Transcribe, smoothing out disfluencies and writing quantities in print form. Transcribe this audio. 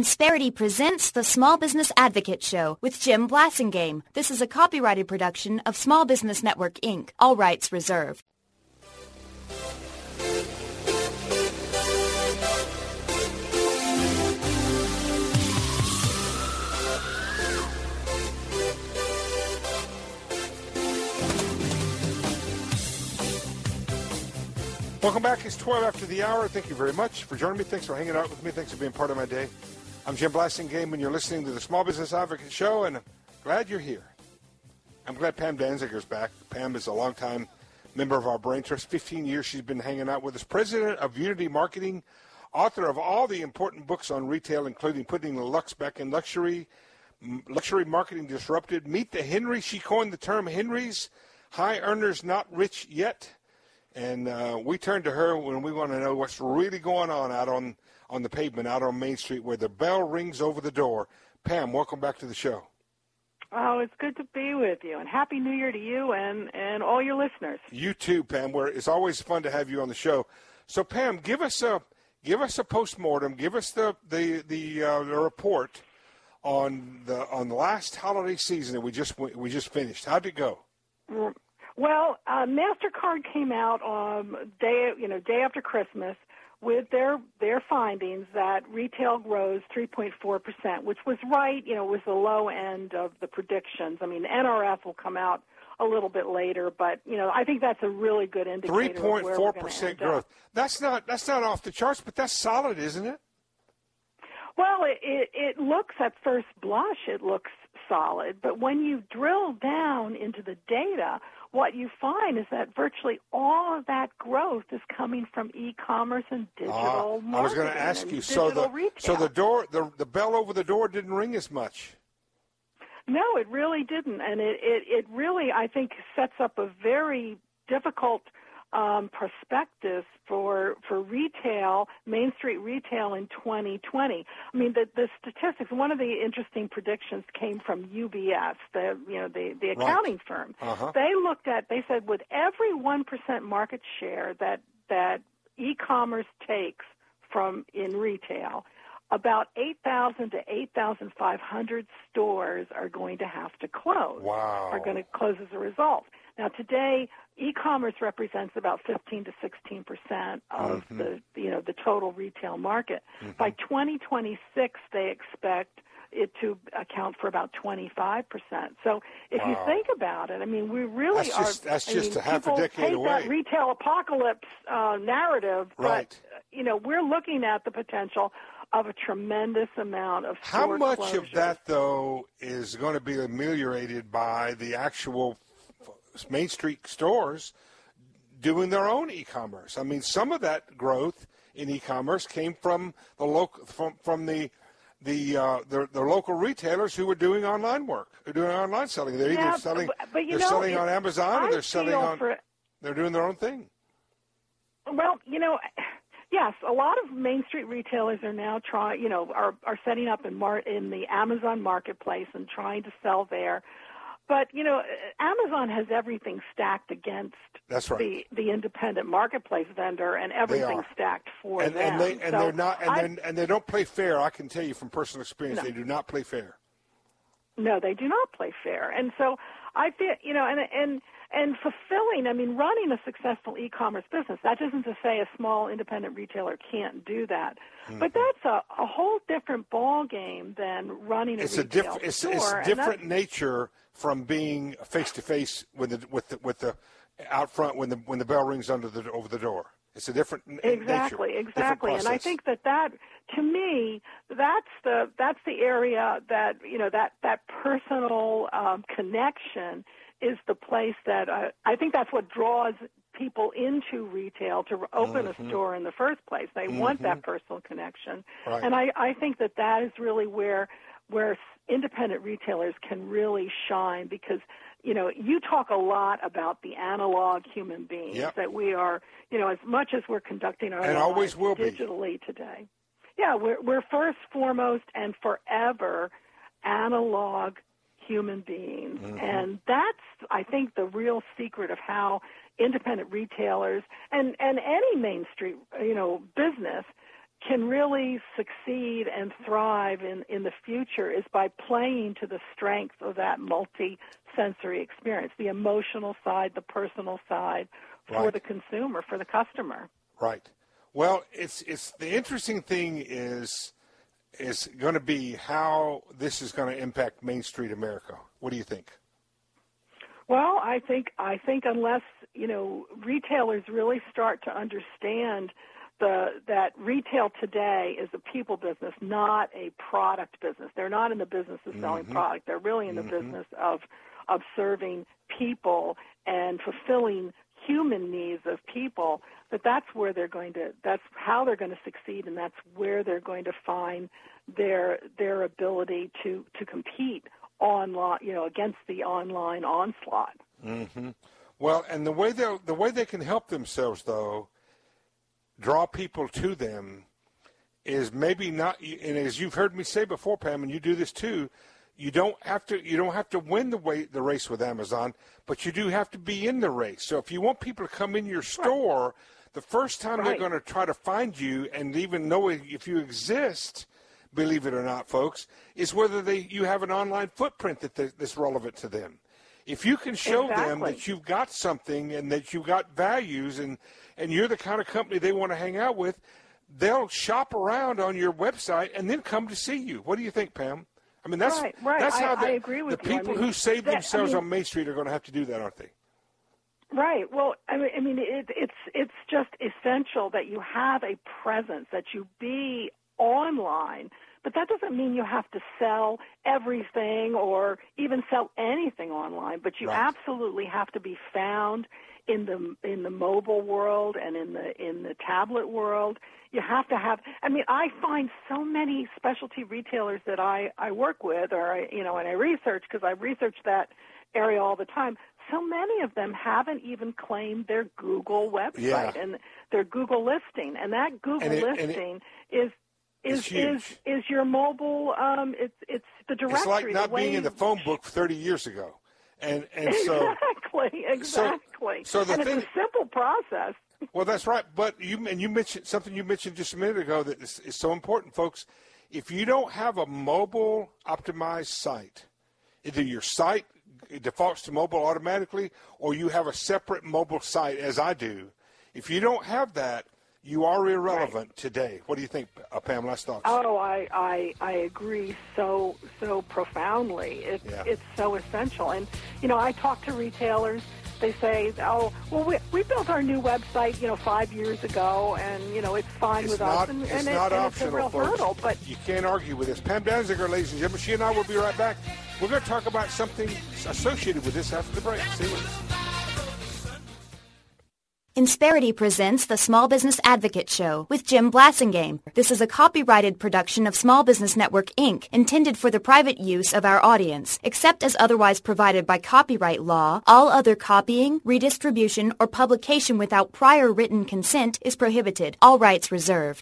Insperity presents the Small Business Advocate Show with Jim Blasingame. This is a copyrighted production of Small Business Network, Inc., all rights reserved. Welcome back. It's 12 after the hour. Thank you very much for joining me. Thanks for hanging out with me. Thanks for being part of my day. I'm Jim Blasingame, and you're listening to the Small Business Advocate Show, and I'm glad you're here. I'm glad Pam Danziger's back. Pam is a longtime member of our Brain Trust. 15 years she's been hanging out with us. President of Unity Marketing, author of all the important books on retail, including Putting the Lux Back in Luxury, Luxury Marketing Disrupted, Meet the Henry. She coined the term Henrys, high earners not rich yet. And we turn to her when we want to know what's really going on out on the pavement, out on Main Street, where the bell rings over the door. Pam, welcome back to the show. Oh, it's good to be with you, and Happy New Year to you and all your listeners. You too, Pam. It's always fun to have you on the show. So, Pam, give us a postmortem. Give us the report on the last holiday season that we just finished. How'd it go? Well, MasterCard came out day after Christmas with their findings that retail rose 3.4%, which was right. It was the low end of the predictions. I mean, NRF will come out a little bit later, but I think that's a really good indicator. 3.4% growth. That's not off the charts, but that's solid, isn't it? Well, it looks at first blush, it looks solid, but when you drill down into the data, what you find is that virtually all of that growth is coming from e-commerce and digital marketing. I was going to ask you, so the bell over the door didn't ring as much. No, it really didn't, and it really, I think, sets up a very difficult perspective for retail, Main Street retail in 2020. I mean, the statistics. One of the interesting predictions came from UBS, the accounting firm. Uh-huh. They said with every 1% market share that e-commerce takes in retail, about 8,000 to 8,500 stores are going to have to close. Wow. Are going to close as a result. Now, today, e-commerce represents about 15 to 16% of the total retail market. Mm-hmm. By 2026, they expect it to account for about 25%. So if you think about it, I mean, we really that's just a half a decade away. That retail apocalypse narrative, right. But we're looking at the potential of a tremendous amount of store How much closures. of that, though, is going to be ameliorated by the actual Main Street stores doing their own e-commerce? I mean, some of that growth in e-commerce came from the local, from the local retailers who were doing online work, who are doing online selling. They're either selling, selling on Amazon, or they're selling on. They're doing their own thing. Well, yes, a lot of Main Street retailers are now are setting up in the Amazon marketplace and trying to sell there. But, Amazon has everything stacked against the independent marketplace vendor, and everything stacked for them. And they don't play fair. I can tell you from personal experience, They do not play fair. No, they do not play fair. And so I feel, and fulfilling, I mean, running a successful e-commerce business, that isn't to say a small independent retailer can't do that. Mm-hmm. But that's a whole different ball game than running a retail store. It's a different nature from being face-to-face with the out front when the bell rings over the door. It's a different nature. Exactly. And I think that to me, that's the area that that personal connection is the place that I think that's what draws people into retail to open a store in the first place. They want that personal connection, right. And I think that is really where independent retailers can really shine, because you talk a lot about the analog human beings, that we are, as much as we're conducting our lives digitally today. Yeah, we're first, foremost, and forever analog human beings. Mm-hmm. And that's, I think, the real secret of how independent retailers and any Main Street, business can really succeed and thrive in the future is by playing to the strength of that multi-sensory experience, the emotional side, the personal side for the consumer, for the customer. Right. Well, it's the interesting thing is going to be how this is going to impact Main Street America. What do you think? Well, I think unless, retailers really start to understand that retail today is a people business, not a product business. They're not in the business of selling product. They're really in the business of serving people and fulfilling human needs of people. That's how they're going to succeed, and that's where they're going to find their ability to compete online, against the online onslaught. Mm-hmm. Well, and the way they can help themselves, though, draw people to them, is maybe not. And as you've heard me say before, Pam, and you do this too, you don't have to win the race with Amazon, but you do have to be in the race. So if you want people to come in your store, the first time they're going to try to find you and even know if you exist, believe it or not, folks, is whether you have an online footprint that's relevant to them. If you can show them that you've got something and that you've got values and you're the kind of company they want to hang out with, they'll shop around on your website and then come to see you. What do you think, Pam? I mean, that's how I agree with the people who save themselves on Main Street are going to have to do that, aren't they? Right. Well, I mean, it's just essential that you have a presence, that you be online. But that doesn't mean you have to sell everything or even sell anything online. But you absolutely have to be found in the mobile world and in the tablet world. You have to have. I mean, I find so many specialty retailers that I work with, and I research because I research that area all the time. So many of them haven't even claimed their Google website and their Google listing, and that Google listing is your mobile. It's the directory. It's like not being in the phone book 30 years ago, and so exactly. So it's a simple process. Well, that's right. But you mentioned something you mentioned just a minute ago that is so important, folks. If you don't have a mobile optimized site, either your site defaults to mobile automatically, or you have a separate mobile site, as I do. If you don't have that, you are irrelevant today. What do you think, Pam? Last thoughts? Oh, I agree so profoundly. It's so essential. And, I talk to retailers. They say, oh, well, we built our new website, 5 years ago, and, it's fine with us. And it's not optional, it's a real folks. hurdle. But you can't argue with this. Pam Danziger, ladies and gentlemen. She and I will be right back. We're going to talk about something associated with this after the break. See you. Insperity presents the Small Business Advocate Show with Jim Blasingame. This is a copyrighted production of Small Business Network, Inc., intended for the private use of our audience. Except as otherwise provided by copyright law, all other copying, redistribution, or publication without prior written consent is prohibited. All rights reserved.